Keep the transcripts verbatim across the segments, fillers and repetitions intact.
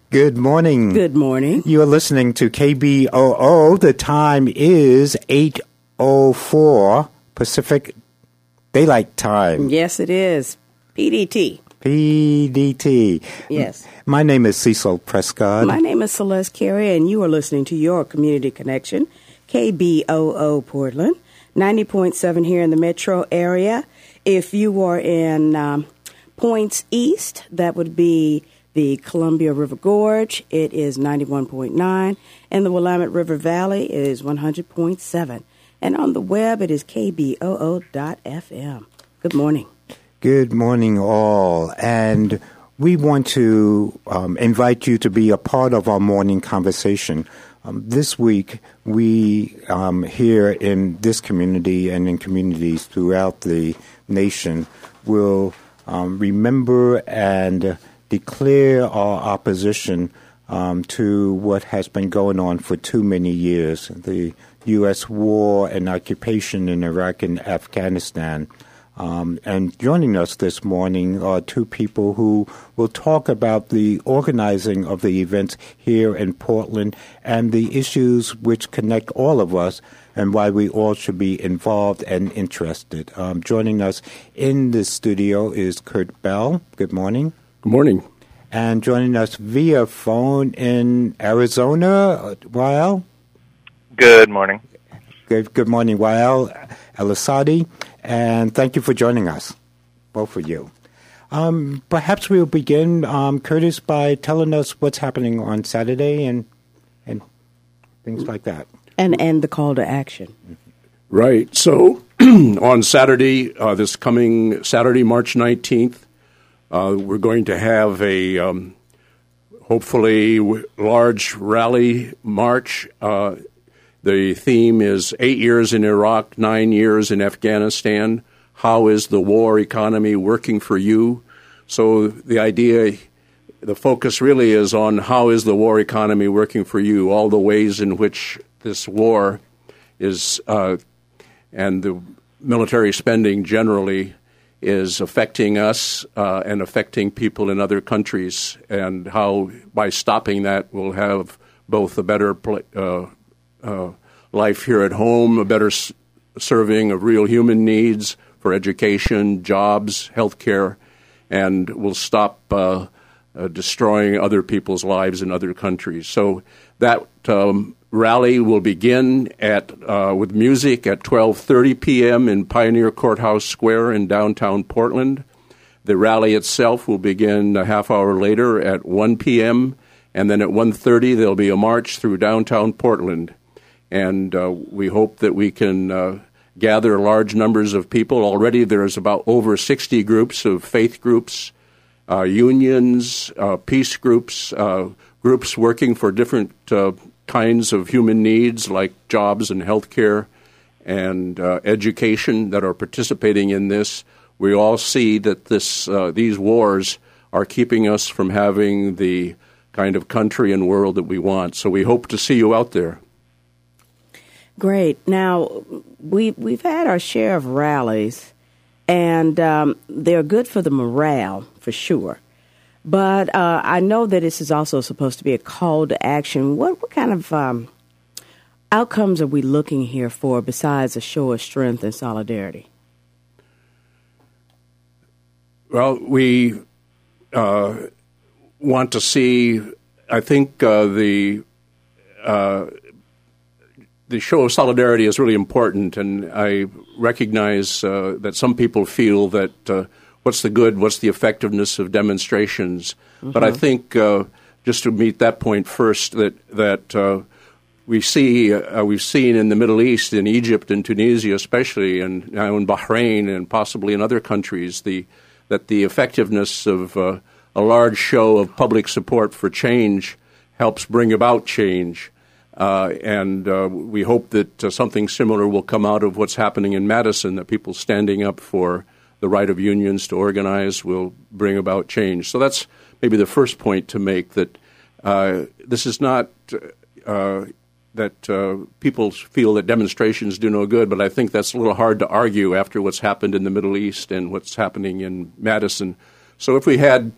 Good morning. Good morning. You are listening to K B O O. The time is eight oh four Pacific Daylight Time. Yes, it is. P D T. P D T. Yes. My name is Cecil Prescott. My name is Celeste Carey, and you are listening to your Community Connection, K B O O Portland, ninety point seven here in the metro area. If you are in um, points east, that would be the Columbia River Gorge. It is ninety-one point nine, and the Willamette River Valley is one hundred point seven. And on the web, it is k b o o dot f m. Good morning. Good morning, all. And we want to um, invite you to be a part of our morning conversation. Um, this week, we um, here in this community and in communities throughout the nation will um, remember and declare our opposition um, to what has been going on for too many years, the U S war and occupation in Iraq and Afghanistan. Um, and joining us this morning are two people who will talk about the organizing of the events here in Portland and the issues which connect all of us and why we all should be involved and interested. Um, joining us in the studio is Kurt Bell. Good morning. Good morning. And joining us via phone in Arizona, Wael. Good morning. Good, good morning, Wael El-Asadi. And thank you for joining us, both of you. Um, perhaps we'll begin, um, Curtis, by telling us what's happening on Saturday and and things like that. And and the call to action. Right. So on Saturday, uh, this coming Saturday, March nineteenth, uh, we're going to have a um, hopefully large rally march. Uh, the theme is eight years in Iraq, nine years in Afghanistan. How is the war economy working for you? So the idea, the focus really is on how is the war economy working for you, all the ways in which this war is, uh, and the military spending generally is affecting us uh, and affecting people in other countries, and how by stopping that we'll have both a better pl- uh, uh, life here at home, a better s- serving of real human needs for education, jobs, health care, and we'll stop uh, uh, destroying other people's lives in other countries. So that um, rally will begin at uh, with music at twelve thirty p.m. in Pioneer Courthouse Square in downtown Portland. The rally itself will begin a half hour later at one p.m., and then at one thirty there'll be a march through downtown Portland. And uh, we hope that we can uh, gather large numbers of people. Already there's about over sixty groups of faith groups, uh, unions, uh, peace groups, uh, groups working for different uh, kinds of human needs like jobs and health care and uh, education that are participating in this. We all see that this uh, these wars are keeping us from having the kind of country and world that we want. So we hope to see you out there. Great. Now, we, we've had our share of rallies, and um, they're good for the morale, for sure. But uh, I know that this is also supposed to be a call to action. What, what kind of um, outcomes are we looking here for besides a show of strength and solidarity? Well, we uh, want to see, I think, uh, the uh, the show of solidarity is really important, and I recognize uh, that some people feel that uh, what's the good, what's the effectiveness of demonstrations? Mm-hmm. But I think, uh, just to meet that point first, that that uh, we see uh, we've seen in the Middle East, in Egypt and Tunisia especially, and now in Bahrain and possibly in other countries, the that the effectiveness of uh, a large show of public support for change helps bring about change. Uh, and uh, we hope that uh, something similar will come out of what's happening in Madison, that people standing up for the right of unions to organize will bring about change. So that's maybe the first point to make, that uh, this is not uh, that uh, people feel that demonstrations do no good, but I think that's a little hard to argue after what's happened in the Middle East and what's happening in Madison. So if we had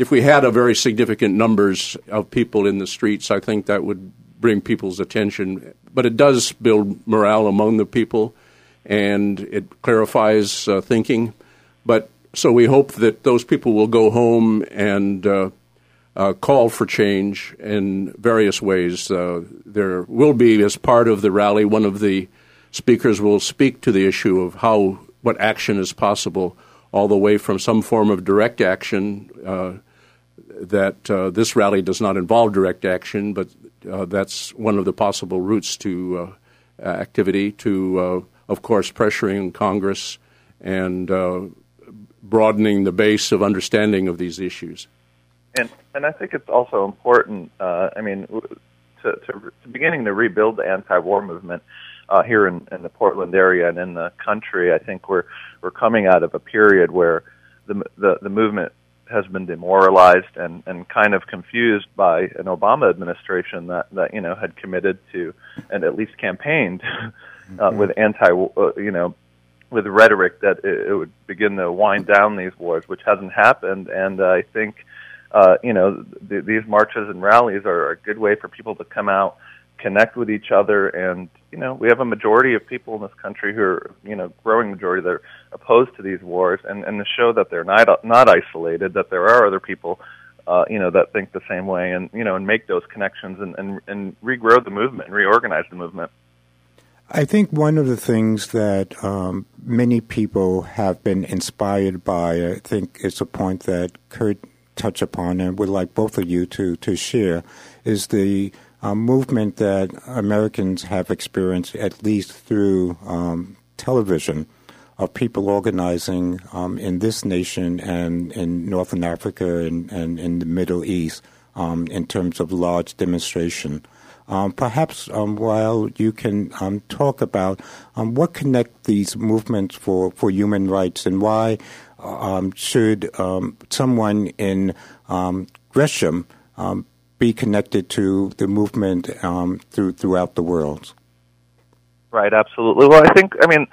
if we had a very significant numbers of people in the streets, I think that would bring people's attention. But it does build morale among the people, and it clarifies uh, thinking. But so we hope that those people will go home and uh, uh, call for change in various ways. Uh, there will be, as part of the rally, one of the speakers will speak to the issue of how what action is possible, all the way from some form of direct action. Uh, that uh, this rally does not involve direct action, but uh, that's one of the possible routes to uh, activity, to, uh, of course, pressuring Congress and uh, broadening the base of understanding of these issues. And and I think it's also important, uh, I mean, to, to, to beginning to rebuild the anti-war movement uh, here in, in the Portland area and in the country. I think we're we're coming out of a period where the the, the movement has been demoralized and, and kind of confused by an Obama administration that, that you know had committed to and at least campaigned uh, mm-hmm. with anti uh, you know with rhetoric that it, it would begin to wind down these wars, which hasn't happened. And uh, I think uh, you know th- these marches and rallies are a good way for people to come out, connect with each other, and you know we have a majority of people in this country who are you know growing majority that are opposed to these wars, and, and to show that they're not not isolated, that there are other people uh, you know that think the same way, and you know and make those connections and, and, and regrow the movement and reorganize the movement. I think one of the things that um, many people have been inspired by, I think it's a point that Kurt touched upon and would like both of you to, to share, is the um, movement that Americans have experienced, at least through um, television, of people organizing um, in this nation and in Northern Africa and, and in the Middle East um, in terms of large demonstration. Um, perhaps um, while you can um, talk about um, what connect these movements for, for human rights and why um, should um, someone in um, Gresham um, be connected to the movement um, through, throughout the world? Right, absolutely. Well, I think, I mean,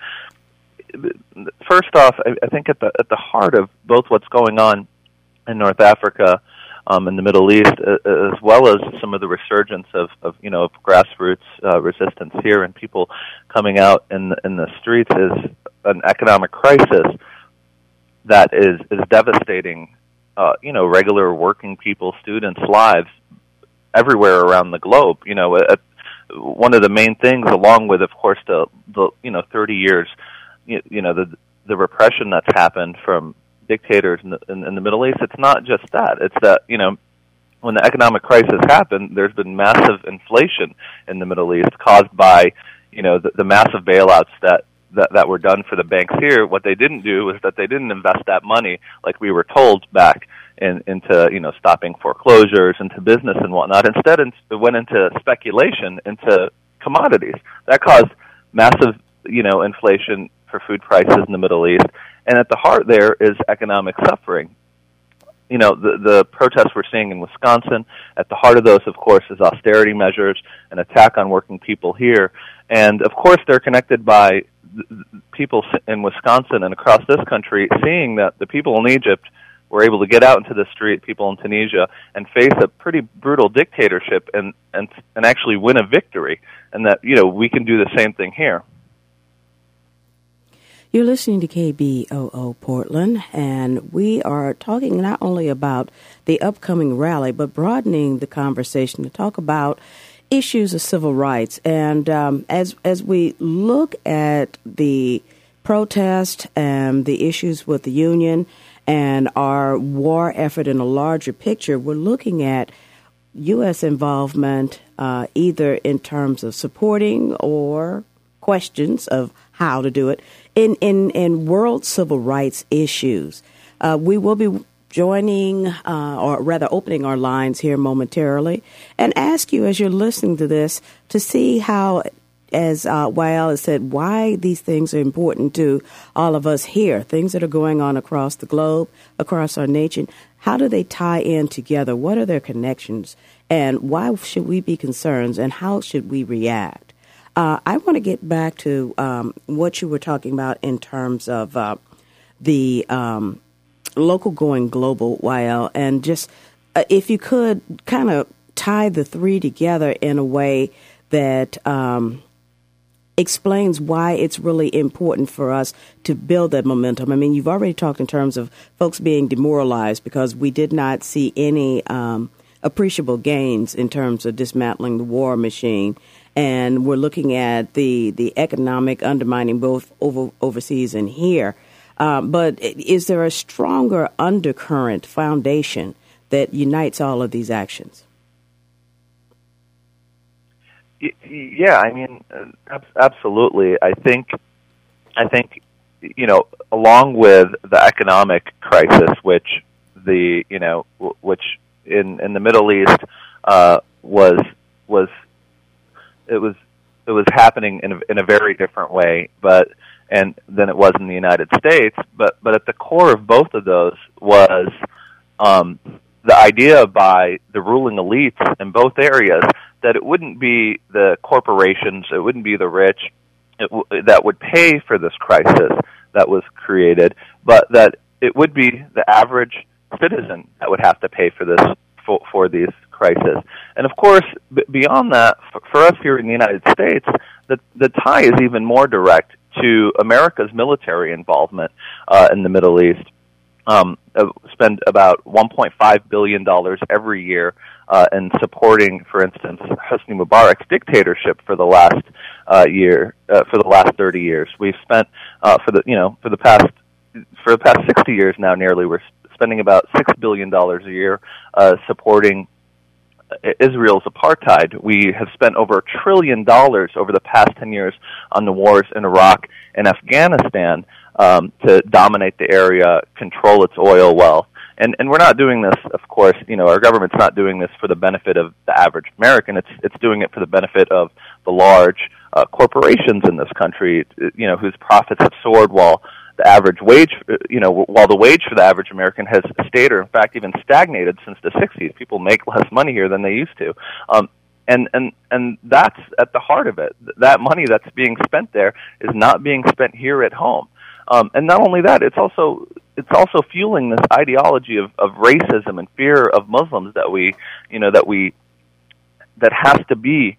first off, I, I think at the at the heart of both what's going on in North Africa, Um, in the Middle East, uh, as well as some of the resurgence of, of you know, of grassroots uh, resistance here and people coming out in the, in the streets, is an economic crisis that is is devastating, uh, you know, regular working people, students' lives everywhere around the globe. You know, uh, one of the main things, along with, of course, the, the you know, thirty years, you, you know, the the repression that's happened from dictators in the, in, in the Middle East, it's not just that. It's that, you know, when the economic crisis happened, there's been massive inflation in the Middle East caused by, you know, the, the massive bailouts that, that, that were done for the banks here. What they didn't do was that they didn't invest that money, like we were told, back in, into, you know, stopping foreclosures, into business and whatnot. Instead, it went into speculation, into commodities. That caused massive, you know, inflation for food prices in the Middle East. And at the heart there is economic suffering. You know, the, the protests we're seeing in Wisconsin, at the heart of those, of course, is austerity measures, an attack on working people here. And, of course, they're connected by people in Wisconsin and across this country seeing that the people in Egypt were able to get out into the street, people in Tunisia, and face a pretty brutal dictatorship and, and, and actually win a victory. And that, you know, we can do the same thing here. You're listening to K B O O Portland, and we are talking not only about the upcoming rally, but broadening the conversation to talk about issues of civil rights. And um, as as we look at the protest and the issues with the union and our war effort in a larger picture, we're looking at U S involvement uh, either in terms of supporting or questions of how to do it in, in, in world civil rights issues. Uh, we will be joining, uh, or rather opening our lines here momentarily, and ask you as you're listening to this to see how, as uh, Wael has said, why these things are important to all of us here, things that are going on across the globe, across our nation. How do they tie in together? What are their connections? And why should we be concerned, and how should we react? Uh, I want to get back to um, what you were talking about in terms of uh, the um, local going global, Wael, and just uh, if you could kind of tie the three together in a way that um, explains why it's really important for us to build that momentum. I mean, you've already talked in terms of folks being demoralized because we did not see any um, appreciable gains in terms of dismantling the war machine. And we're looking at the, the economic undermining both over, overseas and here. Um, but is there a stronger undercurrent foundation that unites all of these actions? Yeah, I mean, absolutely. I think, I think, you know, along with the economic crisis, which the, you know, which in in the Middle East uh, was was it was it was happening in a, in a very different way, but and than it was in the United States. But but at the core of both of those was um, the idea by the ruling elites in both areas that it wouldn't be the corporations, it wouldn't be the rich it w- that would pay for this crisis that was created, but that it would be the average citizen that would have to pay for this for, for these crises. And of course, b- beyond that, for, for us here in the United States, the the tie is even more direct to America's military involvement uh, in the Middle East. Um, uh, spend about one point five billion dollars every year uh, in supporting, for instance, Hosni Mubarak's dictatorship for the last uh, year, uh, for the last thirty years. We've spent uh, for the you know for the past for the past sixty years now, nearly we're spending about six billion dollars a year uh, supporting Israel's apartheid. We have spent over a trillion dollars over the past ten years on the wars in Iraq and Afghanistan. Um, to dominate the area, control its oil wealth. And and we're not doing this, of course, you know, our government's not doing this for the benefit of the average American. It's it's doing it for the benefit of the large uh, corporations in this country, you know, whose profits have soared while the average wage, you know, while the wage for the average American has stayed or, in fact, even stagnated since the sixties. People make less money here than they used to. Um, And, and and that's at the heart of it. That money that's being spent there is not being spent here at home. Um, and not only that, it's also it's also fueling this ideology of, of racism and fear of Muslims that we, you know, that we that has to be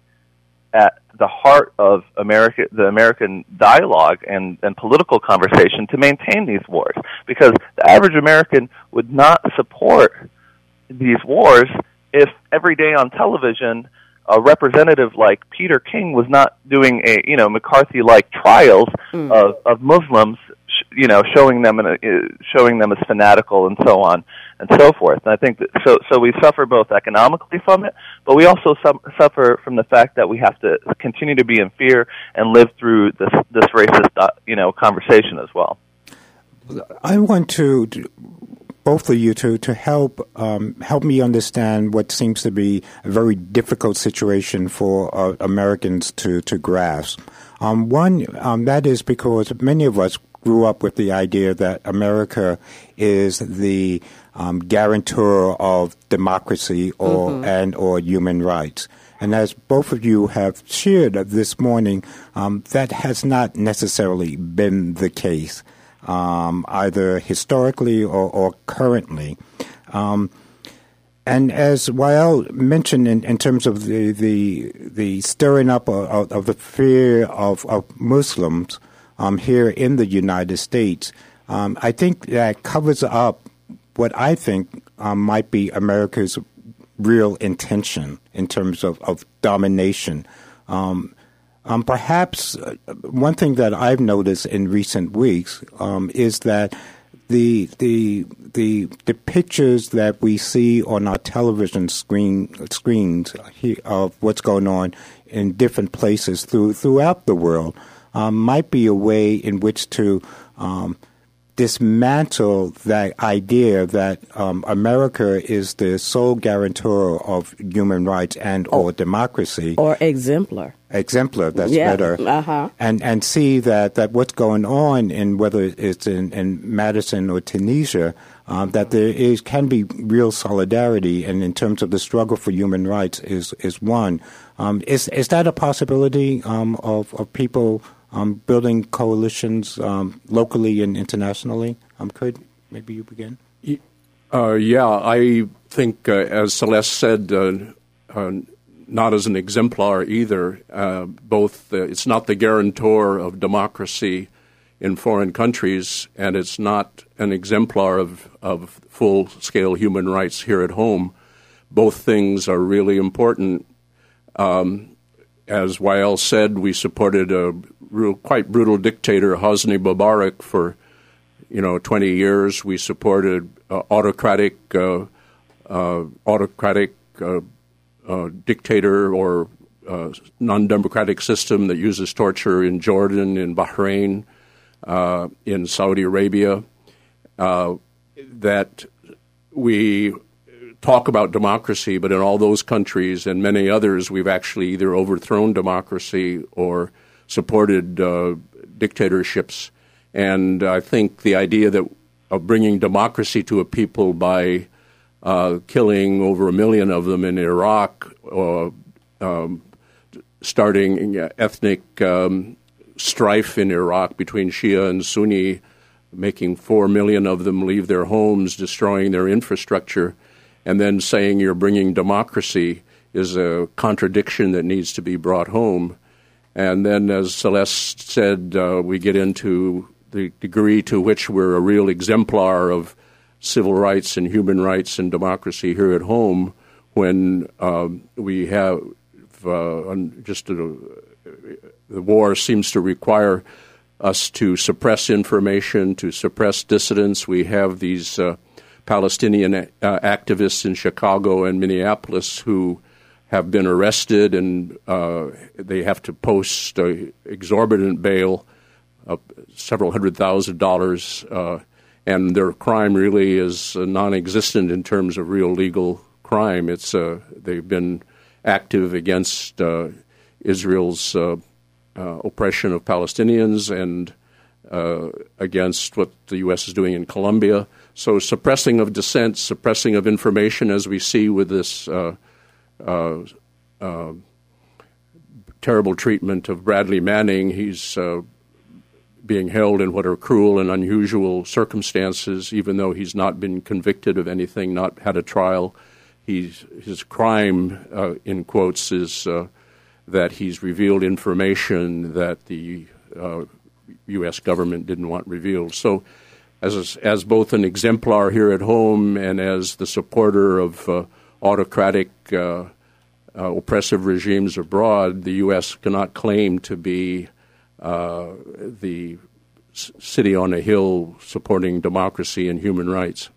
at the heart of America, the American dialogue and, and political conversation to maintain these wars. Because the average American would not support these wars if every day on television a representative like Peter King was not doing a, you know, McCarthy-like trials mm. of, of Muslims, sh- you know, showing them, in a, uh, showing them as fanatical and so on and so forth. And I think that, so, so we suffer both economically from it, but we also su- suffer from the fact that we have to continue to be in fear and live through this, this racist, uh, you know, conversation as well. I want to, both of you, to to help um, help me understand what seems to be a very difficult situation for uh, Americans to to grasp. Um, one, um, that is because many of us grew up with the idea that America is the um, guarantor of democracy or mm-hmm. and or human rights. And as both of you have shared this morning, um, that has not necessarily been the case. Um, either historically or, or currently. Um, and as Wael mentioned in, in terms of the, the, the stirring up of, of the fear of, of Muslims um, here in the United States, um, I think that covers up what I think um, might be America's real intention in terms of, of domination. Um Um, perhaps uh, one thing that I've noticed in recent weeks um, is that the the the the pictures that we see on our television screen screens of what's going on in different places through throughout the world um, might be a way in which to um, dismantle that idea that um, America is the sole guarantor of human rights and or, or democracy. Or exemplar. Exemplar, that's yeah. better. Uh-huh. And and see that, that what's going on in whether it's in, in Madison or Tunisia, um, that there is can be real solidarity, and in terms of the struggle for human rights is is one. Um, is is that a possibility um, of of people um, building coalitions um, locally and internationally? Um, could maybe you begin? Uh, yeah, I think, uh, as Celeste said, uh, uh, not as an exemplar either. Uh, both, uh, it's not the guarantor of democracy in foreign countries, and it's not an exemplar of, of full-scale human rights here at home. Both things are really important. Um, as Wael said, we supported a real, quite brutal dictator, Hosni Mubarak, for you know twenty years. We supported uh, autocratic, uh, uh, autocratic uh, uh, dictator or uh, non-democratic system that uses torture in Jordan, in Bahrain, uh, in Saudi Arabia. Uh, that we talk about democracy, but in all those countries and many others, we've actually either overthrown democracy or supported uh, dictatorships. And I think the idea that of bringing democracy to a people by uh, killing over a million of them in Iraq, or um, starting ethnic um, strife in Iraq between Shia and Sunni, making four million of them leave their homes, destroying their infrastructure, and then saying you're bringing democracy is a contradiction that needs to be brought home. And then, as Celeste said, uh, we get into the degree to which we're a real exemplar of civil rights and human rights and democracy here at home when um, we have uh, just a, the war seems to require us to suppress information, to suppress dissidents. We have these uh, Palestinian uh, activists in Chicago and Minneapolis who have been arrested, and uh, they have to post uh, exorbitant bail, uh, several hundred thousand dollars, uh, and their crime really is uh, non-existent in terms of real legal crime. It's uh, they've been active against uh, Israel's uh, uh, oppression of Palestinians and uh, against what the U S is doing in Colombia. So suppressing of dissent, suppressing of information, as we see with this uh, uh, uh, terrible treatment of Bradley Manning. He's uh, being held in what are cruel and unusual circumstances, even though he's not been convicted of anything, not had a trial. He's, his crime, uh, in quotes, is uh, that he's revealed information that the uh, U S government didn't want revealed. So as as both an exemplar here at home and as the supporter of uh, autocratic, uh, uh, oppressive regimes abroad, the U S cannot claim to be uh, the c- city on a hill supporting democracy and human rights.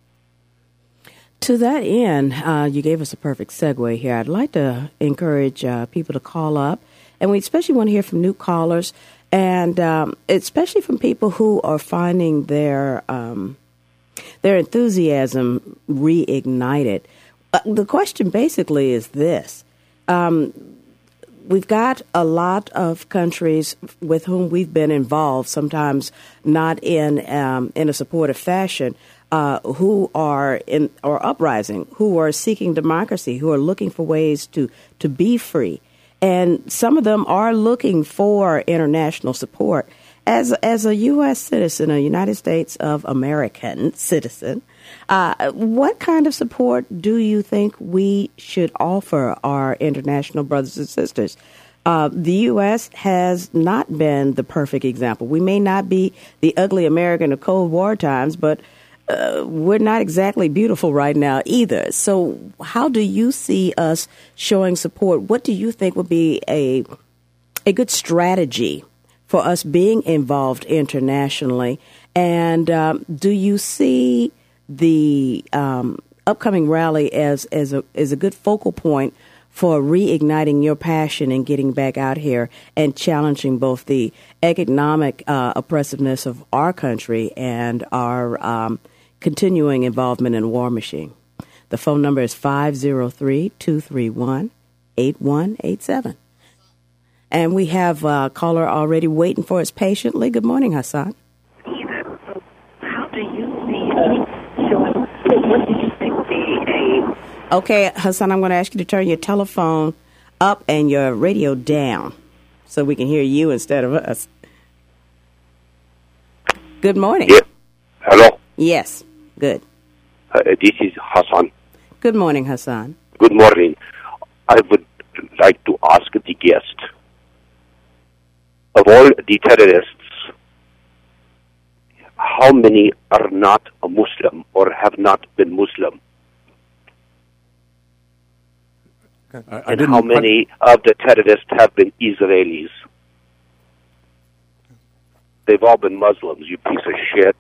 To that end, uh, you gave us a perfect segue here. I'd like to encourage uh, people to call up, and we especially want to hear from new callers, and um, especially from people who are finding their um, their enthusiasm reignited. Uh, the question basically is this. Um, we've got a lot of countries with whom we've been involved, sometimes not in um, in a supportive fashion, uh, who are in or uprising, who are seeking democracy, who are looking for ways to, to be free. And some of them are looking for international support. As as a U S citizen, a United States of American citizen, uh, what kind of support do you think we should offer our international brothers and sisters? Uh, the U S has not been the perfect example. We may not be the ugly American of Cold War times, but uh, we're not exactly beautiful right now either. So how do you see us showing support? What do you think would be a a good strategy for us being involved internationally? And um, do you see the um, upcoming rally as as a as a good focal point for reigniting your passion and getting back out here and challenging both the economic uh, oppressiveness of our country and our um, continuing involvement in the war machine? The phone number is five oh three, two three one, eight one eight seven. And we have a caller already waiting for us patiently. Good morning, Hassan. How do you see showing? What do you think would be a? Okay, Hassan, I'm going to ask you to turn your telephone up and your radio down so we can hear you instead of us. Good morning. Yeah. Hello. Yes. Good. Uh, this is Hassan. Good morning, Hassan. Good morning. I would like to ask the guest, of all the terrorists, how many are not a Muslim or have not been Muslim? I, I and didn't, how many I, of the terrorists have been Israelis? They've all been Muslims, you piece of shit.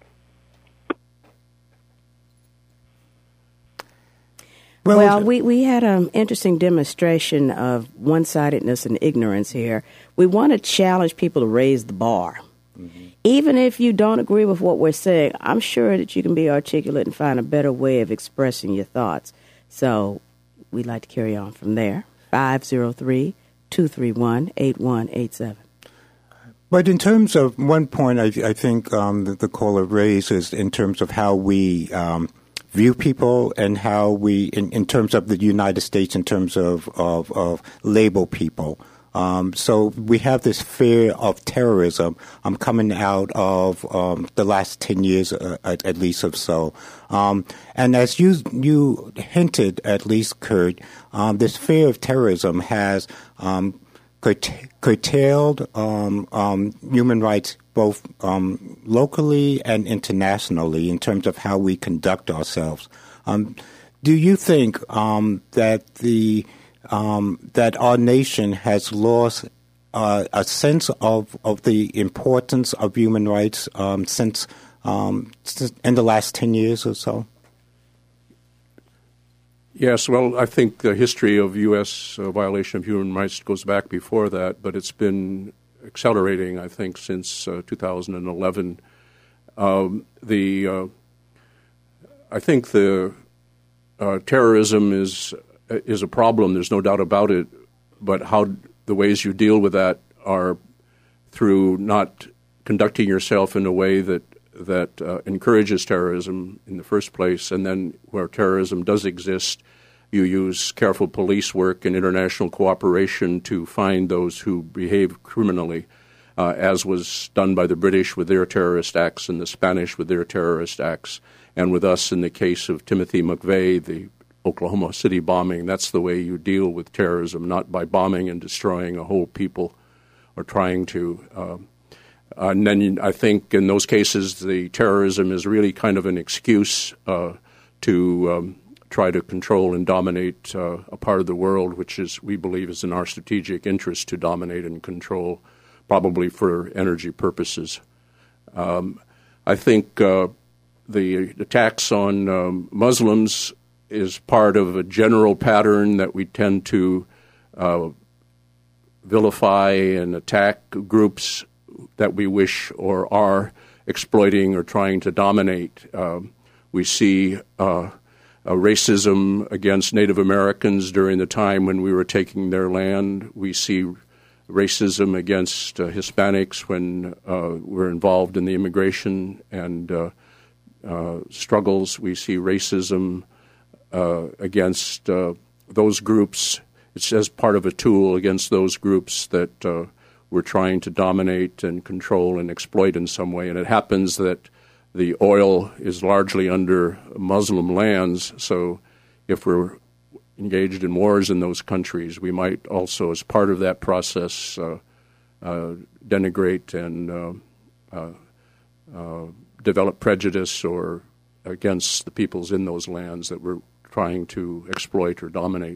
Well, well we, we had an interesting demonstration of one-sidedness and ignorance here. We want to challenge people to raise the bar. Mm-hmm. Even if you don't agree with what we're saying, I'm sure that you can be articulate and find a better way of expressing your thoughts. So we'd like to carry on from there. five oh three, two three one, eight one eight seven. But in terms of one point I, I think um, that the caller raised is in terms of how we um, view people and how we, in, in terms of the United States, in terms of, of, of label people. Um, so we have this fear of terrorism um, coming out of um, the last ten years, uh, at, at least or so. Um, and as you you hinted, at least, Kurt, um, this fear of terrorism has um, curtailed um, um, human rights both um, locally and internationally in terms of how we conduct ourselves. Um, do you think um, that the Um, that our nation has lost uh, a sense of, of the importance of human rights um, since, um, since in the last ten years or so? Yes, well, I think the history of U S uh, violation of human rights goes back before that, but it's been accelerating, I think, since uh, two thousand eleven. Um, the uh, I think the uh, terrorism is is a problem. There's no doubt about it. But how the ways you deal with that are through not conducting yourself in a way that that uh, encourages terrorism in the first place, and then where terrorism does exist, you use careful police work and international cooperation to find those who behave criminally, uh, as was done by the British with their terrorist acts and the Spanish with their terrorist acts, and with us in the case of Timothy McVeigh, the Oklahoma City bombing. That's the way you deal with terrorism, not by bombing and destroying a whole people or trying to. Uh, and then I think in those cases, the terrorism is really kind of an excuse uh, to um, try to control and dominate uh, a part of the world, which is, we believe, is in our strategic interest to dominate and control, probably for energy purposes. Um, I think uh, the attacks on um, Muslims is part of a general pattern that we tend to uh, vilify and attack groups that we wish or are exploiting or trying to dominate. Um, we see uh, a racism against Native Americans during the time when we were taking their land. We see racism against uh, Hispanics when uh, we're involved in the immigration and uh, uh, struggles. We see racism Uh, against uh, those groups. It's as part of a tool against those groups that uh, we're trying to dominate and control and exploit in some way. And it happens that the oil is largely under Muslim lands, so if we're engaged in wars in those countries, we might also, as part of that process, uh, uh, denigrate and uh, uh, uh, develop prejudice or against the peoples in those lands that we're trying to exploit or dominate.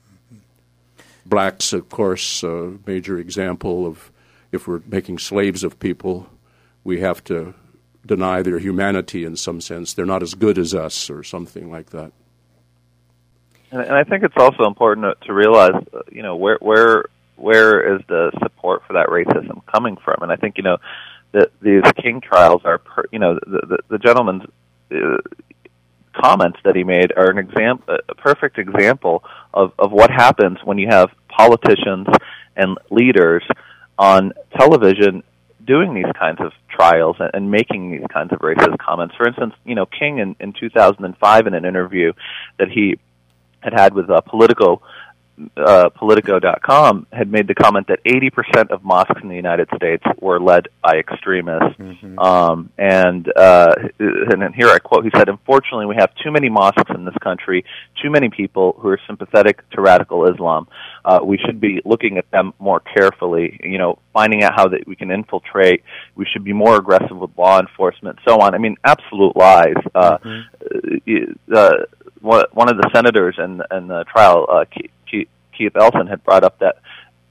Blacks, of course, a major example of if we're making slaves of people, we have to deny their humanity in some sense. They're not as good as us or something like that. And, and I think it's also important to, to realize, uh, you know, where where where is the support for that racism coming from? And I think, you know, that these King trials are, per, you know, the, the, the gentleman's uh, comments that he made are an example, a perfect example of, of what happens when you have politicians and leaders on television doing these kinds of trials and, and making these kinds of racist comments. For instance, you know, King in, in two thousand five in an interview that he had had with uh, Politico uh, Politico dot com had made the comment that eighty percent of mosques in the United States were led by extremists. Mm-hmm. Um, and, uh, and here I quote, he said, "Unfortunately, we have too many mosques in this country, too many people who are sympathetic to radical Islam. Uh, we should be looking at them more carefully, you know, finding out how that we can infiltrate. We should be more aggressive with law enforcement, so on." I mean, absolute lies. Uh, mm-hmm. uh, one of the senators in, in the trial, uh, Keith, Keith Ellison, had brought up that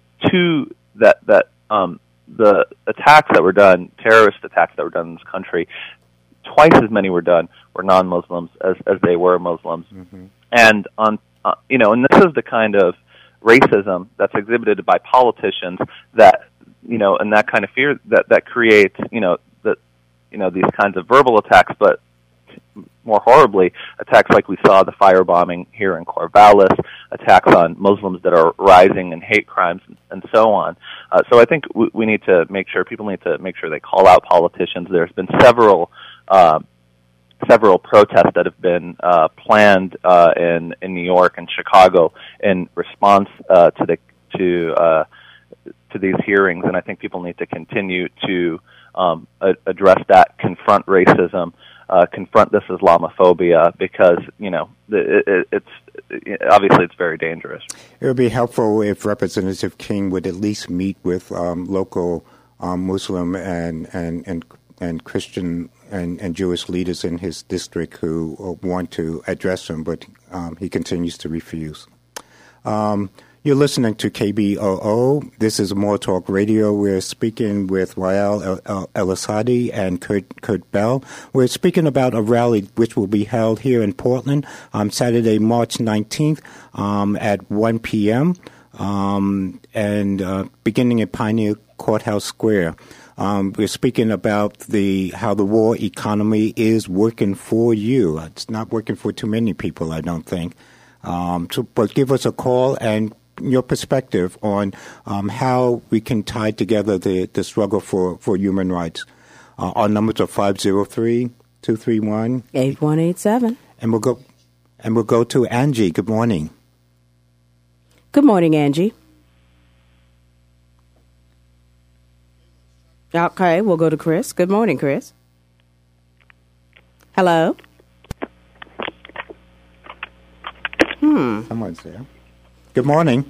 two that that um, the attacks that were done, terrorist attacks that were done in this country, twice as many were done were non-Muslims as as they were Muslims, mm-hmm. and on uh, you know, and this is the kind of racism that's exhibited by politicians that you know, and that kind of fear that that creates you know that you know these kinds of verbal attacks, but more horribly, attacks like we saw the firebombing here in Corvallis, attacks on Muslims that are rising in hate crimes, and, and so on. Uh, so I think we, we need to make sure, people need to make sure they call out politicians. There's been several uh, several protests that have been uh, planned uh, in, in New York and Chicago in response uh, to the to uh, to these hearings, and I think people need to continue to um, a- address that, confront racism, Uh, confront this Islamophobia, because you know it, it, it's it, obviously it's very dangerous. It would be helpful if Representative King would at least meet with um, local um, Muslim and and and, and Christian and, and Jewish leaders in his district who want to address him, but um, he continues to refuse. Um, You're listening to K B O O. This is More Talk Radio. We're speaking with Wael El-Asadi and Kurt, Kurt Bell. We're speaking about a rally which will be held here in Portland on Saturday, March nineteenth um, at one p.m. Um, and uh, beginning at Pioneer Courthouse Square. Um, we're speaking about the how the war economy is working for you. It's not working for too many people, I don't think. Um, so, but give us a call and your perspective on um, how we can tie together the, the struggle for, for human rights. Uh, our numbers are five oh three, two three one, eight one eight seven. And we'll go and we'll go to Angie. Good morning. Good morning, Angie. Okay, we'll go to Chris. Good morning, Chris. Hello. Hmm. Someone's there. Good morning.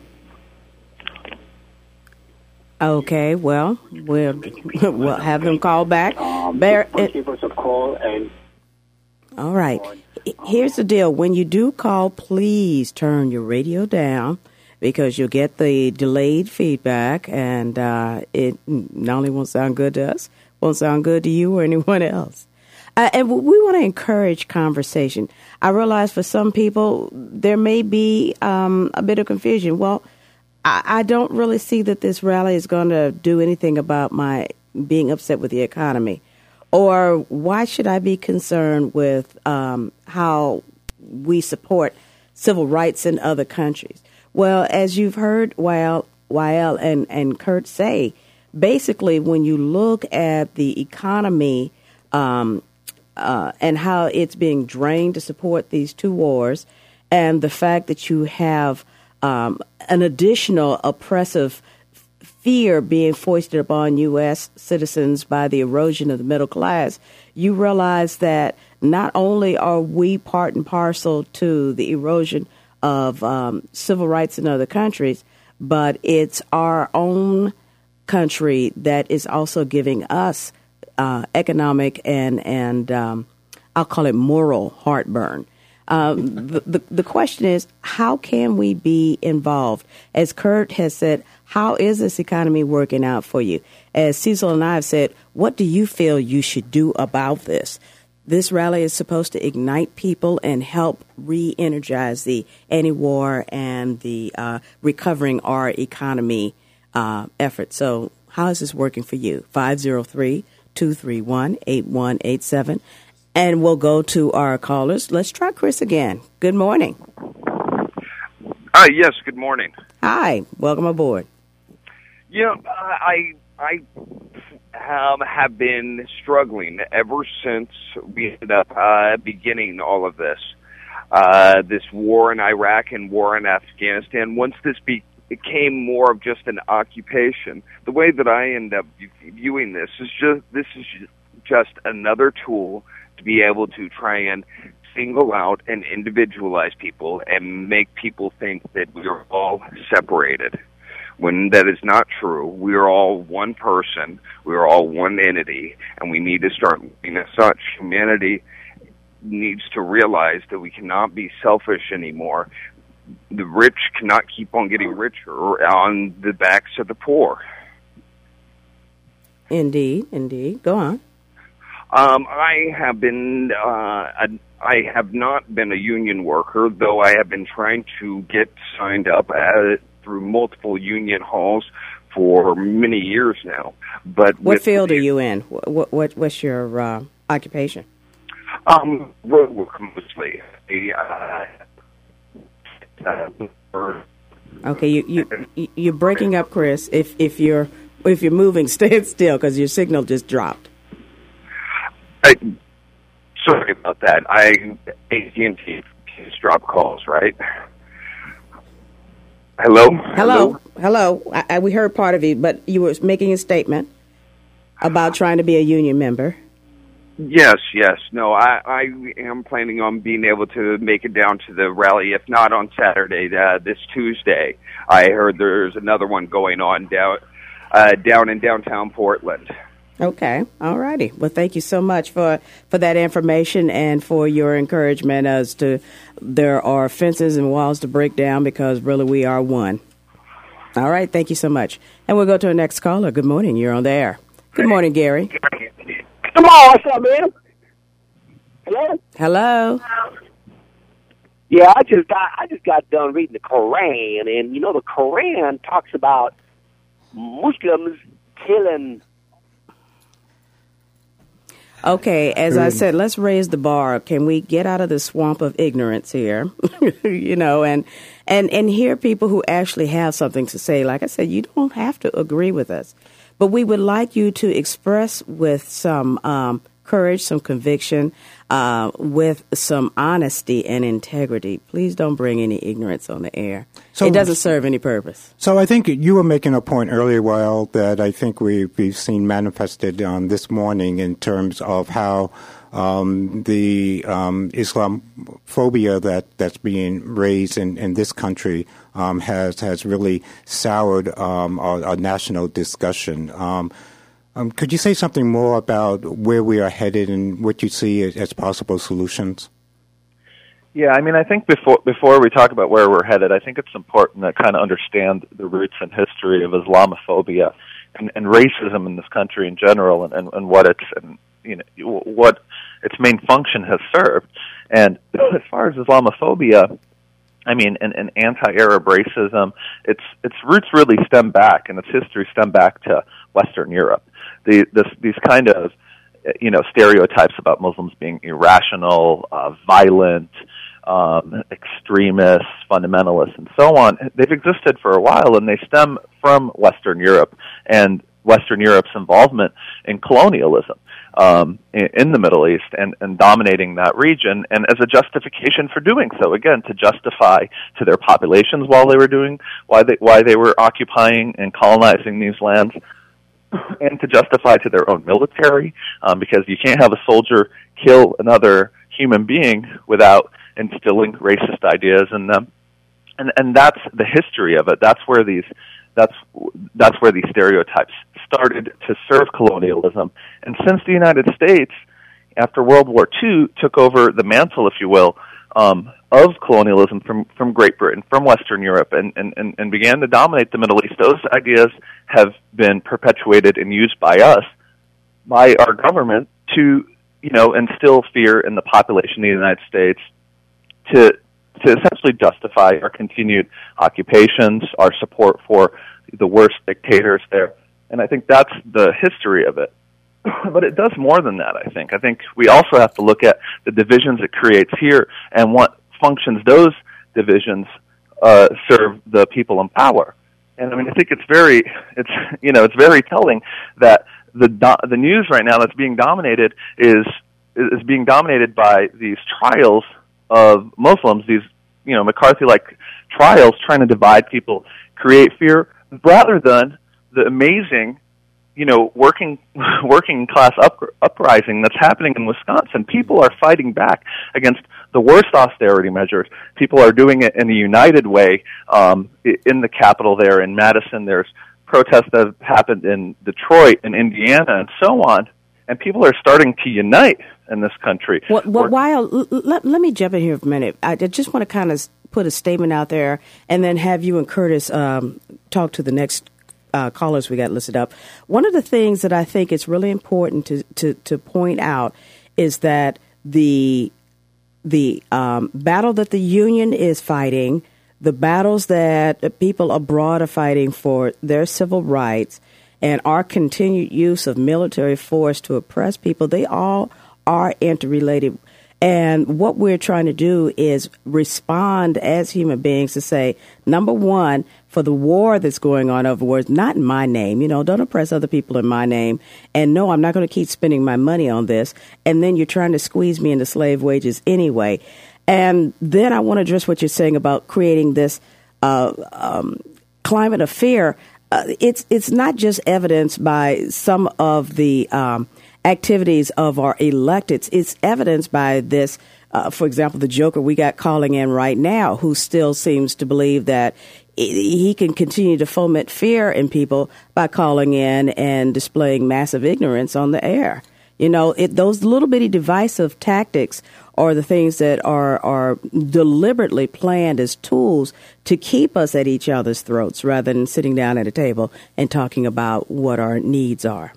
Okay, well, we'll we'll have them call back. Um, Bear, it, give us a call and. All right. Here's the deal. When you do call, please turn your radio down because you'll get the delayed feedback, and uh, it not only won't sound good to us, won't sound good to you or anyone else. Uh, and we want to encourage conversation. I realize for some people there may be um, a bit of confusion. Well, I, I don't really see that this rally is going to do anything about my being upset with the economy. Or why should I be concerned with um, how we support civil rights in other countries? Well, as you've heard Wael, Wael and, and Kurt say, basically when you look at the economy um, uh, and how it's being drained to support these two wars, and the fact that you have um, an additional oppressive fear being foisted upon U S citizens by the erosion of the middle class, you realize that not only are we part and parcel to the erosion of um, civil rights in other countries, but it's our own country that is also giving us uh, economic and, and um, I'll call it moral heartburn. Um, the, the, the question is, how can we be involved? As Kurt has said, how is this economy working out for you? As Cecil and I have said, what do you feel you should do about this? This rally is supposed to ignite people and help re-energize the anti-war and the uh, recovering our economy uh, effort. So how is this working for you? five oh three, two three one, eight one eight seven. And we'll go to our callers. Let's try Chris again. Good morning. Uh, yes, good morning. Hi, welcome aboard. Yeah, I I um, have been struggling ever since we ended up uh, beginning all of this. uh, this war in Iraq and war in Afghanistan, once this be- became more of just an occupation, the way that I end up viewing this is just this is just another tool to be able to try and single out and individualize people and make people think that we are all separated, when that is not true. We are all one person, we are all one entity, and we need to start looking as such. Humanity needs to realize that we cannot be selfish anymore. The rich cannot keep on getting richer on the backs of the poor. Indeed, indeed. Go on. Um, I have been, uh, a, I have not been a union worker, though I have been trying to get signed up at, through multiple union halls for many years now. But what with, field are you in? What, what what's your uh, occupation? Um, road work mostly. Uh, uh, okay, you you you're breaking up, Chris. If if you're if you're moving, stay still because your signal just dropped. I, sorry about that. I A T and T just drop calls, right? Hello? Hello? Hello? I, I, we heard part of you, but you were making a statement about trying to be a union member. Yes, yes. No, I, I am planning on being able to make it down to the rally, if not on Saturday, uh, this Tuesday. I heard there's another one going on down, uh, down in downtown Portland. Okay. All righty. Well, thank you so much for, for that information and for your encouragement as to there are fences and walls to break down because really we are one. All right. Thank you so much. And we'll go to our next caller. Good morning. You're on the air. Good morning, Gary. Come on. What's up, man? Hello? Hello. Yeah, I just got I just got done reading the Quran, and you know the Quran talks about Muslims killing. Okay, as I said, let's raise the bar. Can we get out of the swamp of ignorance here? you know, and, and, and hear people who actually have something to say. Like I said, you don't have to agree with us, but we would like you to express with some um, courage, some conviction, uh, with some honesty and integrity. Please don't bring any ignorance on the air. So, it doesn't serve any purpose. So I think you were making a point earlier, Well, that I think we've, we've seen manifested um, this morning in terms of how um, the um, Islamophobia that, that's being raised in, in this country um, has has really soured um, our, our national discussion. Um, um, could you say something more about where we are headed and what you see as, as possible solutions? Yeah, I mean, I think before before we talk about where we're headed, I think it's important to kind of understand the roots and history of Islamophobia and, and racism in this country in general, and, and, and what its and, you know what its main function has served. And as far as Islamophobia, I mean, and, and anti-Arab racism, its its roots really stem back, and its history stem back to Western Europe. The, this, these kind of you know stereotypes about Muslims being irrational, uh, violent, um, extremists, fundamentalists, and so on, they've existed for a while, and they stem from Western Europe and Western Europe's involvement in colonialism um, in, in the Middle East and, and dominating that region, and as a justification for doing so, again, to justify to their populations while they were doing, why they, why they were occupying and colonizing these lands, and to justify to their own military, um, because you can't have a soldier kill another human being without instilling racist ideas in them. And and that's the history of it. That's where these that's that's where these stereotypes started to serve colonialism. And since the United States, after World War Two, took over the mantle, if you will, um, of colonialism from, from Great Britain, from Western Europe, and, and, and, and began to dominate the Middle East, those ideas have been perpetuated and used by us, by our government, to, you know, instill fear in the population of the United States, to to essentially justify our continued occupations, our support for the worst dictators there. And I think that's the history of it. But it does more than that, I think. I think we also have to look at the divisions it creates here and what functions those divisions uh, serve the people in power. And I mean, I think it's very, it's you know, it's very telling that the do- the news right now that's being dominated is is being dominated by these trials of Muslims, these, you know, McCarthy-like trials trying to divide people, create fear, rather than the amazing, you know, working working class up, uprising that's happening in Wisconsin. People are fighting back against the worst austerity measures. People are doing it in a united way um, in the Capitol there in Madison. There's protests that have happened in Detroit and Indiana and so on. And people are starting to unite in this country. Well, well while, let, let me jump in here for a minute. I just want to kind of put a statement out there and then have you and Curtis um, talk to the next uh, callers we got listed up. One of the things that I think is really important to, to, to point out is that the the um, battle that the union is fighting, the battles that people abroad are fighting for their civil rights, and our continued use of military force to oppress people, they all are interrelated. And what we're trying to do is respond as human beings to say, number one, for the war that's going on over words, not in my name, you know, don't oppress other people in my name. And no, I'm not going to keep spending my money on this. And then you're trying to squeeze me into slave wages anyway. And then I want to address what you're saying about creating this uh, um, climate of fear. Uh, it's it's not just evidenced by some of the um, activities of our electeds. It's evidenced by this, uh, for example, the joker we got calling in right now, who still seems to believe that he can continue to foment fear in people by calling in and displaying massive ignorance on the air. You know, it, those little bitty divisive tactics are the things that are, are deliberately planned as tools to keep us at each other's throats rather than sitting down at a table and talking about what our needs are.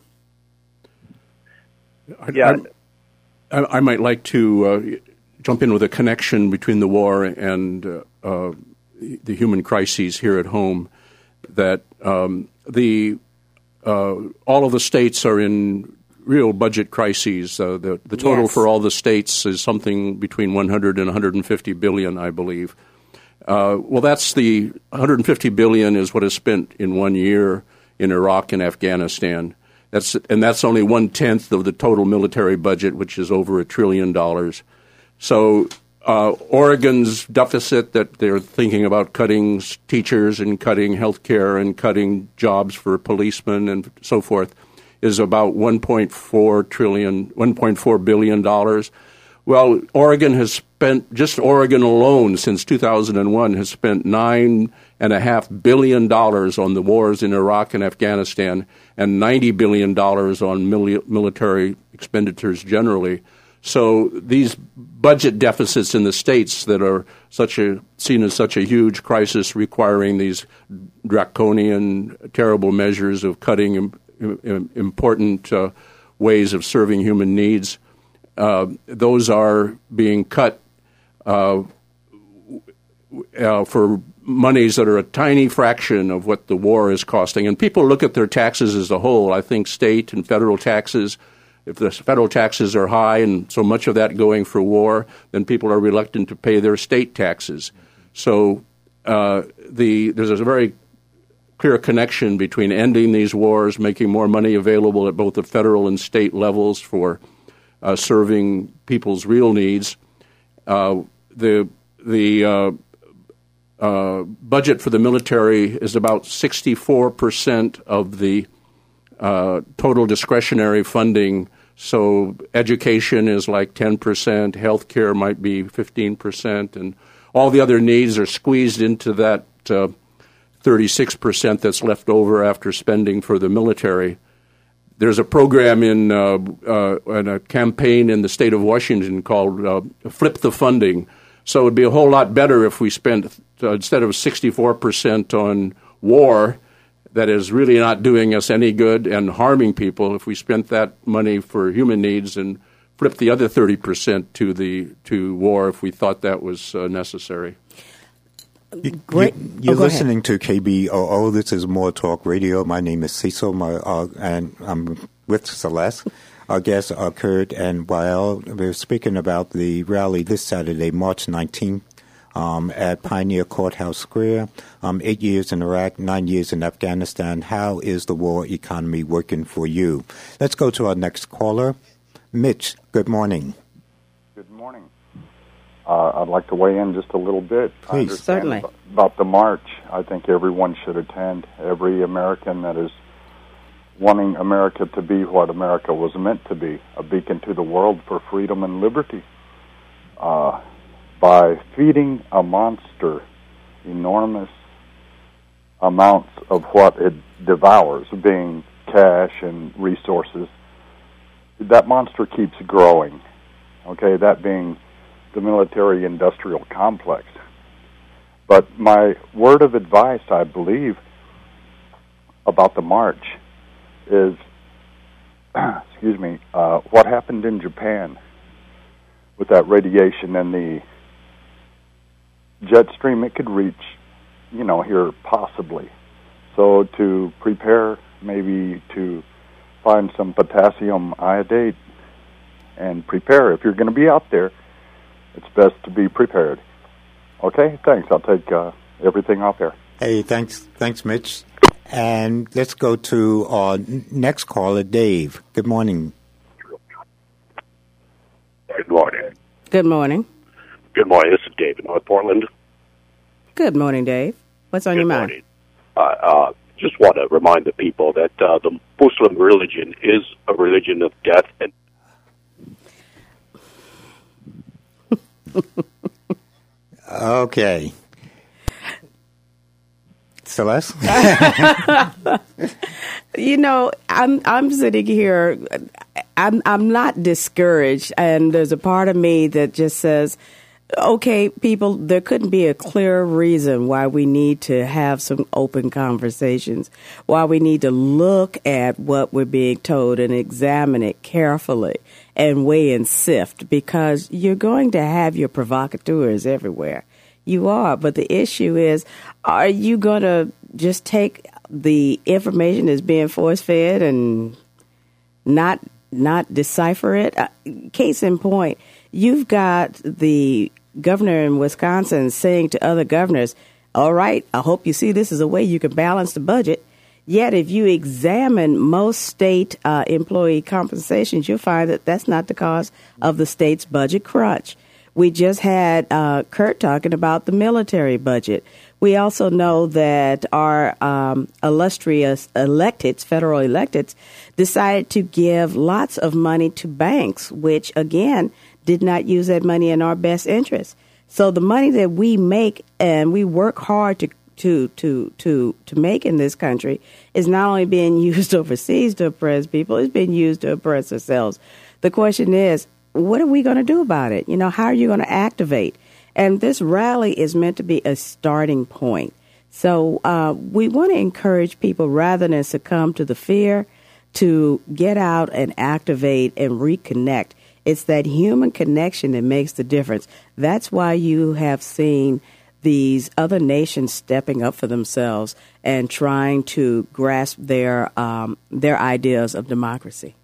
Yeah. I, I might like to uh, jump in with a connection between the war and uh, uh, the human crises here at home, that um, the uh, all of the states are in real budget crises. Uh, the, the total yes. for all the states is something between one hundred and one hundred fifty billion, I believe. Uh, well, that's the one hundred fifty billion is what is spent in one year in Iraq and Afghanistan. That's and that's only one tenth of the total military budget, which is over a trillion dollars. So uh, Oregon's deficit that they're thinking about cutting teachers and cutting health care and cutting jobs for policemen and so forth is about one point four trillion, one point four billion dollars. Well, Oregon has spent, just Oregon alone since two thousand one has spent nine and a half billion dollars on the wars in Iraq and Afghanistan and ninety billion dollars on mili- military expenditures generally. So these budget deficits in the states that are such a seen as such a huge crisis, requiring these draconian, terrible measures of cutting im- im- important uh, ways of serving human needs, uh, those are being cut uh, uh, for monies that are a tiny fraction of what the war is costing. And people look at their taxes as a whole. I think state and federal taxes, if the federal taxes are high and so much of that going for war, then people are reluctant to pay their state taxes. So uh, the there's a very clear connection between ending these wars, making more money available at both the federal and state levels for uh, serving people's real needs. Uh, the the uh, uh, budget for the military is about sixty-four percent of the uh, total discretionary funding. So education is like ten percent, health care might be fifteen percent, and all the other needs are squeezed into that uh, thirty-six percent that's left over after spending for the military. There's a program in, uh, uh, in a campaign in the state of Washington called uh, Flip the Funding. So it would be a whole lot better if we spent, uh, instead of sixty-four percent on war, that is really not doing us any good and harming people, if we spent that money for human needs and flipped the other thirty percent to the to war if we thought that was uh, necessary. Great. You, you're oh, listening to K B O O. This is More Talk Radio. My name is Cecil, my, uh, and I'm with Celeste. Our guests are Kurt and Wael. We're speaking about the rally this Saturday, March nineteenth, um, at Pioneer Courthouse Square. Um, eight years in Iraq, nine years in Afghanistan. How is the war economy working for you? Let's go to our next caller. Mitch, good morning. Good morning. Uh, I'd like to weigh in just a little bit. Please. Certainly. About, about the march. I think everyone should attend. Every American that is wanting America to be what America was meant to be, a beacon to the world for freedom and liberty. Uh, by feeding a monster enormous amounts of what it devours, being cash and resources, that monster keeps growing. Okay, that being the military-industrial complex. But my word of advice, I believe, about the march is, excuse me, uh, what happened in Japan with that radiation and the jet stream it could reach, you know, here possibly. So to prepare, maybe to find some potassium iodate and prepare. If you're going to be out there, it's best to be prepared. Okay, thanks. I'll take uh, everything off there. Hey, thanks, thanks, Mitch. And let's go to our next caller, Dave. Good morning. Good morning. Good morning. Good morning. This is Dave in North Portland. Good morning, Dave. What's on Good your mind? morning. Uh, uh, just want to remind the people that uh, the Muslim religion is a religion of death and Okay. Celeste? You know, I'm I'm sitting here. I'm I'm not discouraged, and there's a part of me that just says, okay, people, there couldn't be a clearer reason why we need to have some open conversations, why we need to look at what we're being told and examine it carefully and weigh and sift, because you're going to have your provocateurs everywhere. You are, but the issue is, are you going to just take the information that's being force-fed and not not decipher it? Uh, case in point, you've got the governor in Wisconsin saying to other governors, all right, I hope you see this as a way you can balance the budget. Yet if you examine most state uh, employee compensations, you'll find that that's not the cause of the state's budget crunch. We just had uh, Kurt talking about the military budget. We also know that our um, illustrious electeds, federal electeds, decided to give lots of money to banks, which, again, did not use that money in our best interest. So the money that we make and we work hard to to to to to make in this country is not only being used overseas to oppress people, it's being used to oppress ourselves. The question is, what are we going to do about it? You know, how are you going to activate? And this rally is meant to be a starting point. So uh, we want to encourage people, rather than succumb to the fear, to get out and activate and reconnect. It's that human connection that makes the difference. That's why you have seen these other nations stepping up for themselves and trying to grasp their um, their ideas of democracy.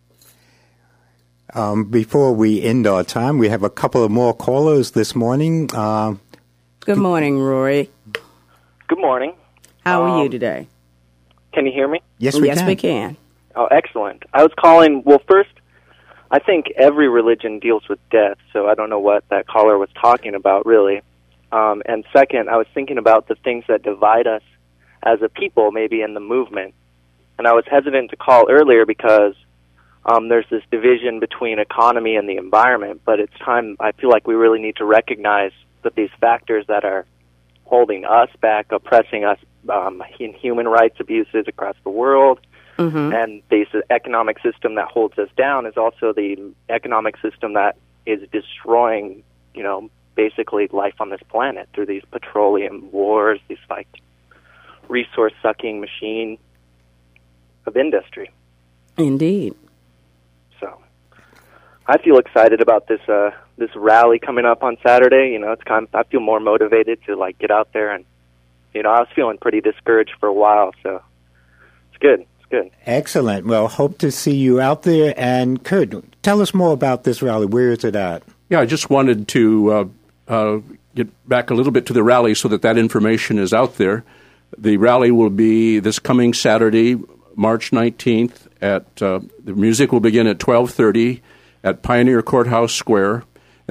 Um, before we end our time, we have a couple of more callers this morning. Uh, Good morning, Rory. Good morning. How are um, you today? Can you hear me? Yes, we yes, can. we can. Oh, excellent. I was calling, well, first, I think every religion deals with death, so I don't know what that caller was talking about, really. Um, and second, I was thinking about the things that divide us as a people, maybe in the movement. And I was hesitant to call earlier because Um, there's this division between economy and the environment, but it's time, I feel like we really need to recognize that these factors that are holding us back, oppressing us um, in human rights abuses across the world, mm-hmm. and this economic system that holds us down is also the economic system that is destroying, you know, basically life on this planet through these petroleum wars, these like resource-sucking machine of industry. Indeed. So I feel excited about this uh, this rally coming up on Saturday. You know, it's kind of, I feel more motivated to like get out there, and you know, I was feeling pretty discouraged for a while, so it's good. It's good. Excellent. Well, hope to see you out there. And Kurt, tell us more about this rally. Where is it at? Yeah, I just wanted to uh, uh, get back a little bit to the rally so that that information is out there. The rally will be this coming Saturday, March nineteenth. At uh, the music will begin at twelve thirty at Pioneer Courthouse Square, and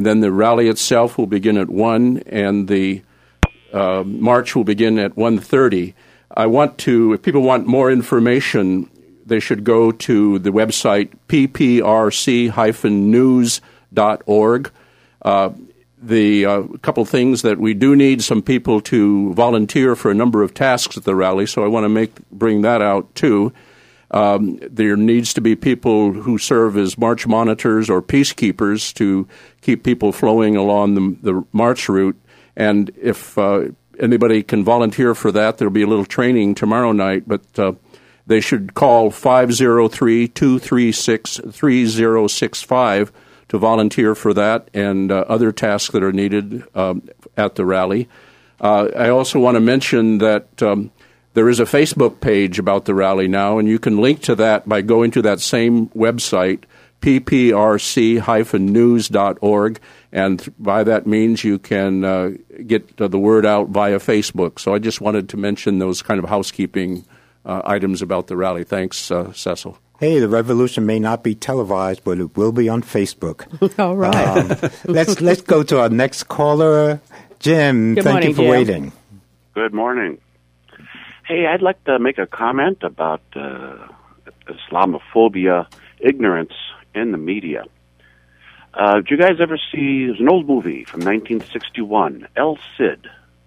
and then the rally itself will begin at one, and the uh, march will begin at one thirty. I want to, if people want more information, they should go to the website p p r c dash news dot org. Uh, the uh, couple things that we do need some people to volunteer for a number of tasks at the rally, so I want to make bring that out too. Um, there needs to be people who serve as march monitors or peacekeepers to keep people flowing along the, the march route. And if uh, anybody can volunteer for that, there'll be a little training tomorrow night, but uh, they should call five oh three, two three six, three oh six five to volunteer for that and uh, other tasks that are needed um, at the rally. Uh, I also want to mention that um, there is a Facebook page about the rally now, and you can link to that by going to that same website, p p r c dash news dot org, and by that means you can uh, get uh, the word out via Facebook. So I just wanted to mention those kind of housekeeping uh, items about the rally. Thanks, uh, Cecil. Hey, the revolution may not be televised, but it will be on Facebook. All right. Um, let's let's go to our next caller, Jim. Good thank morning, you for Jim. waiting. Good morning. Hey, I'd like to make a comment about uh, Islamophobia, ignorance in the media. Uh, did you guys ever see, there's an old movie from nineteen sixty-one, El Cid.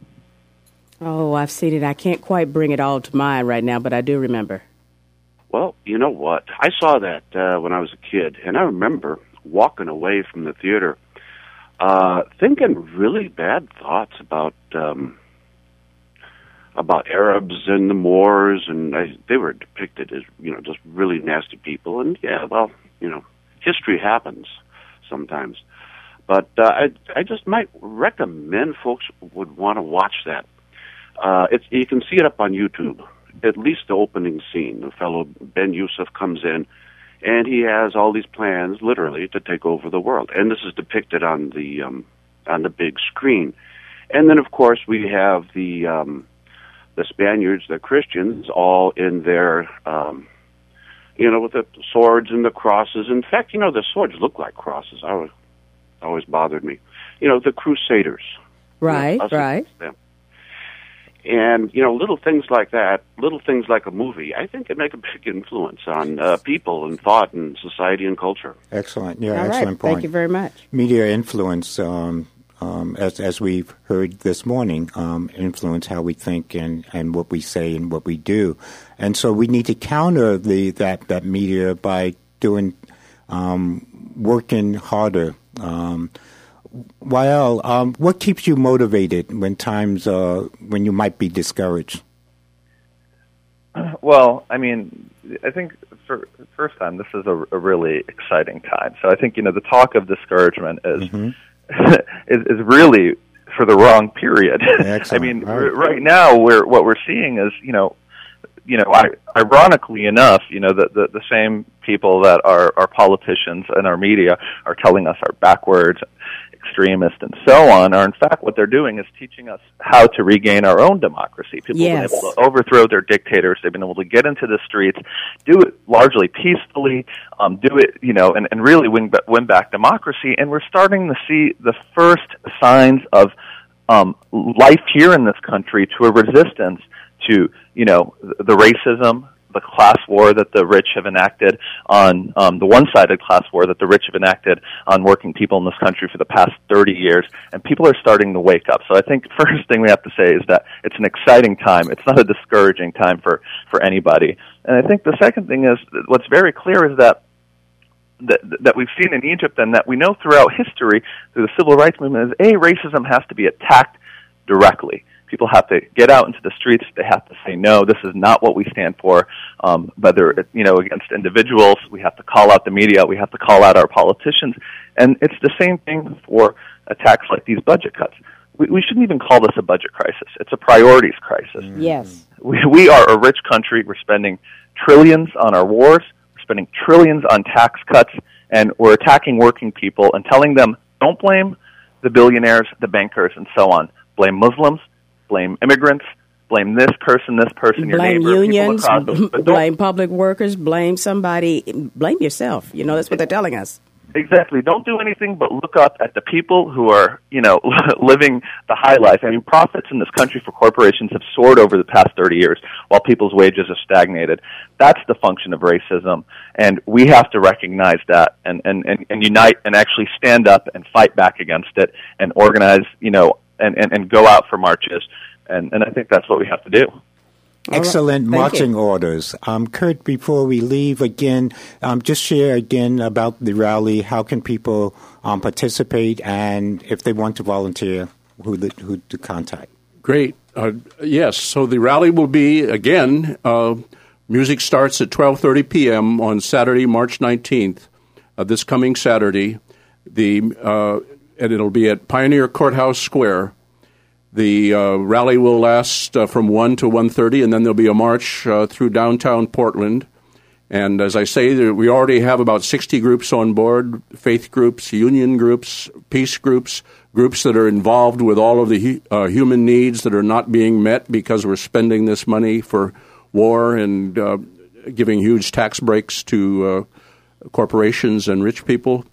Oh, I've seen it. I can't quite bring it all to mind right now, but I do remember. Well, you know what? I saw that uh, when I was a kid, and I remember walking away from the theater uh, thinking really bad thoughts about um, about Arabs and the Moors, and I, they were depicted as, you know, just really nasty people. And yeah, well, you know, history happens sometimes. But uh, I, I just might recommend folks would want to watch that. Uh, it's you can see it up on YouTube. At least the opening scene, the fellow Ben Youssef comes in, and he has all these plans, literally, to take over the world. And this is depicted on the um, on the big screen. And then, of course, we have the um, the Spaniards, the Christians, all in their, um, you know, with the swords and the crosses. In fact, you know, the swords look like crosses. I was always bothered me. You know, the Crusaders. Right, you know, right. Them. And, you know, little things like that, little things like a movie, I think can make a big influence on uh, people and thought and society and culture. Excellent. Yeah, All excellent right. point. Thank you very much. Media influence, um, um, as as we've heard this morning, um, influence how we think and, and what we say and what we do. And so we need to counter the that, that media by doing, um, working harder. Um Wael, um, what keeps you motivated when times uh, when you might be discouraged? Well, I mean, I think for the first time, this is a, a really exciting time. So I think, you know, the talk of discouragement is mm-hmm. is, is really for the wrong period. I mean, right. r- right now, we're what we're seeing is, you know, you know, I, ironically enough, you know, the, the the same people that are our politicians and our media are telling us are backwards, extremist, and so on, are in fact what they're doing is teaching us how to regain our own democracy. People yes. have been able to overthrow their dictators. They've been able to get into the streets, do it largely peacefully, um, do it, you know, and, and really win, win back democracy. And we're starting to see the first signs of um, life here in this country to a resistance to, you know, the racism, the class war that the rich have enacted on, um, the one-sided class war that the rich have enacted on working people in this country for the past thirty years, and people are starting to wake up. So I think the first thing we have to say is that it's an exciting time. It's not a discouraging time for, for anybody. And I think the second thing is, what's very clear is that that, that we've seen in Egypt and that we know throughout history through the civil rights movement is, A, racism has to be attacked directly. People have to get out into the streets. They have to say, no, this is not what we stand for. Um, whether it, you know, against individuals, we have to call out the media. We have to call out our politicians. And it's the same thing for attacks like these budget cuts. We, we shouldn't even call this a budget crisis. It's a priorities crisis. Yes. We, we are a rich country. We're spending trillions on our wars. We're spending trillions on tax cuts. And we're attacking working people and telling them, don't blame the billionaires, the bankers, and so on. Blame Muslims. Blame immigrants, blame this person, this person, your blame neighbor, unions, people across them. But blame public workers, blame somebody, blame yourself. You know, that's what they're telling us. Exactly. Don't do anything but look up at the people who are, you know, living the high life. I mean, profits in this country for corporations have soared over the past thirty years while people's wages have stagnated. That's the function of racism, and we have to recognize that and, and, and, and unite and actually stand up and fight back against it and organize, you know, and, and, and go out for marches. And, and I think that's what we have to do. Excellent right. marching you. orders. Um, Kurt, before we leave again, um, just share again about the rally. How can people um, participate, and if they want to volunteer, who, the, who to contact? Great. Uh, yes, so the rally will be, again, uh, music starts at twelve thirty p.m. on Saturday, March nineteenth, uh, this coming Saturday, The uh, and it'll be at Pioneer Courthouse Square. The uh, rally will last uh, from one to one thirty, and then there'll be a march uh, through downtown Portland. And as I say, there, we already have about sixty groups on board, faith groups, union groups, peace groups, groups that are involved with all of the uh, human needs that are not being met because we're spending this money for war and uh, giving huge tax breaks to uh, corporations and rich people.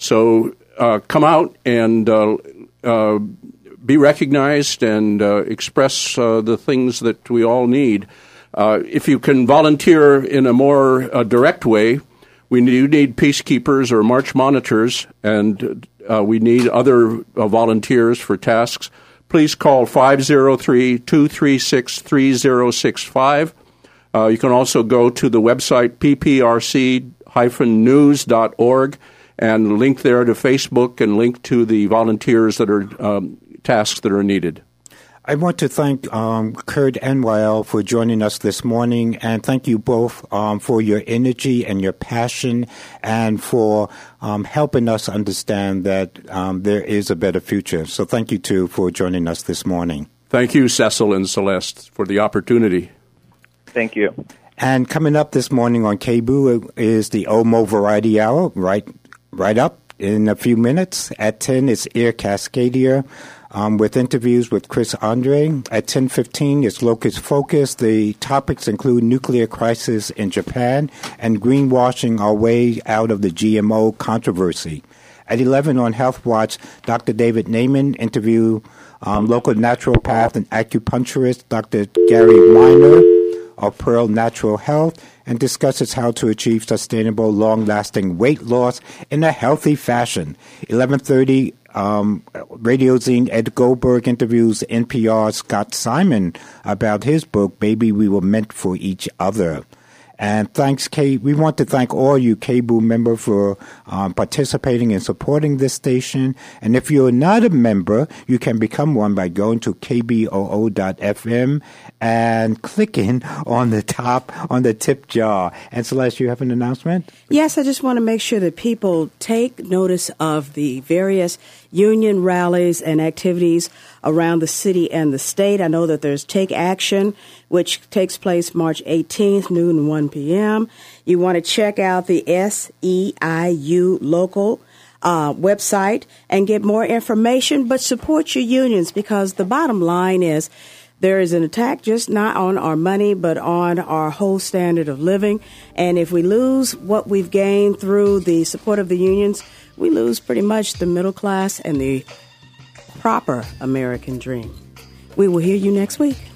So uh, come out and uh, uh, be recognized and uh, express uh, the things that we all need. Uh, if you can volunteer in a more uh, direct way, we do need peacekeepers or march monitors, and uh, we need other uh, volunteers for tasks. Please call five oh three, two three six, three oh six five. Uh, you can also go to the website p p r c dash news dot org and link there to Facebook and link to the volunteers that are um, tasks that are needed. I want to thank um, Kurt and Wael for joining us this morning, and thank you both um, for your energy and your passion and for um, helping us understand that um, there is a better future. So thank you, too, for joining us this morning. Thank you, Cecil and Celeste, for the opportunity. Thank you. And coming up this morning on K B O is the Omo Variety Hour, right, right up in a few minutes. At ten, it's Air Cascadia. Um, with interviews with Chris Andre. At ten fifteen, it's Locust Focus. The topics include nuclear crisis in Japan and greenwashing our way out of the G M O controversy. At eleven on Health Watch, Doctor David Naiman interview um, local naturopath and acupuncturist Doctor Gary Weiner of Pearl Natural Health, and discusses how to achieve sustainable, long-lasting weight loss in a healthy fashion. eleven thirty, um, Radio Zine Ed Goldberg interviews N P R's Scott Simon about his book, Maybe We Were Meant for Each Other. And thanks, K. We want to thank all you K B O members for um, participating and supporting this station. And if you're not a member, you can become one by going to k b o o dot f m and clicking on the top, on the tip jar. And Celeste, you have an announcement? Yes, I just want to make sure that people take notice of the various union rallies and activities around the city and the state. I know that there's Take Action, which takes place March eighteenth, noon to one p.m. You want to check out the S E I U local uh, website and get more information, but support your unions, because the bottom line is there is an attack just not on our money, but on our whole standard of living. And if we lose what we've gained through the support of the unions, we lose pretty much the middle class and the proper American dream. We will hear you next week.